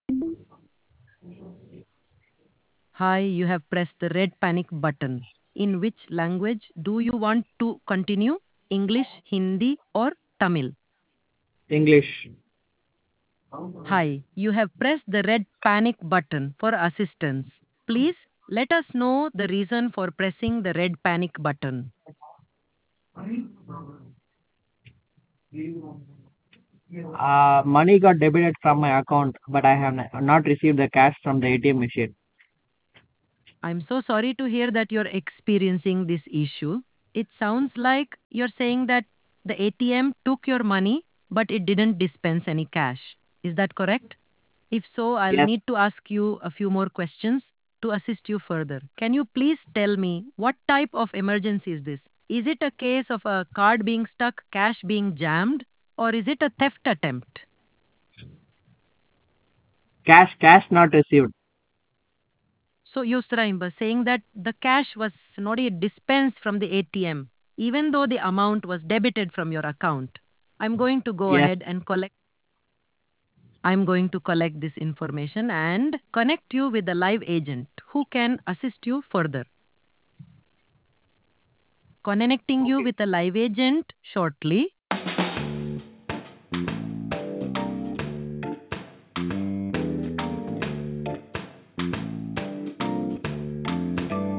Hi, you have pressed the red panic button. In which language do you want to continue? English, Hindi, or Tamil? English. Hi, you have pressed the red panic button for assistance. Please let us know the reason for pressing the red panic button. Money got debited from my account, but I have not received the cash from the ATM machine. I'm so sorry to hear that you're experiencing this issue. It sounds like you're saying that the ATM took your money, but it didn't dispense any cash. Is that correct? If so, I'll Yes, need to ask you a few more questions to assist you further. Can you please tell me what type of emergency is this? Is it a case of a card being stuck, cash being jammed, or is it a theft attempt? cash not received. So Yusraim was saying that the cash was not yet dispensed from the ATM, even though the amount was debited from your account. I'm going to go Yes. ahead and collect. I'm going to collect this information and connect you with a live agent who can assist you further. Connecting you Okay. with a live agent shortly.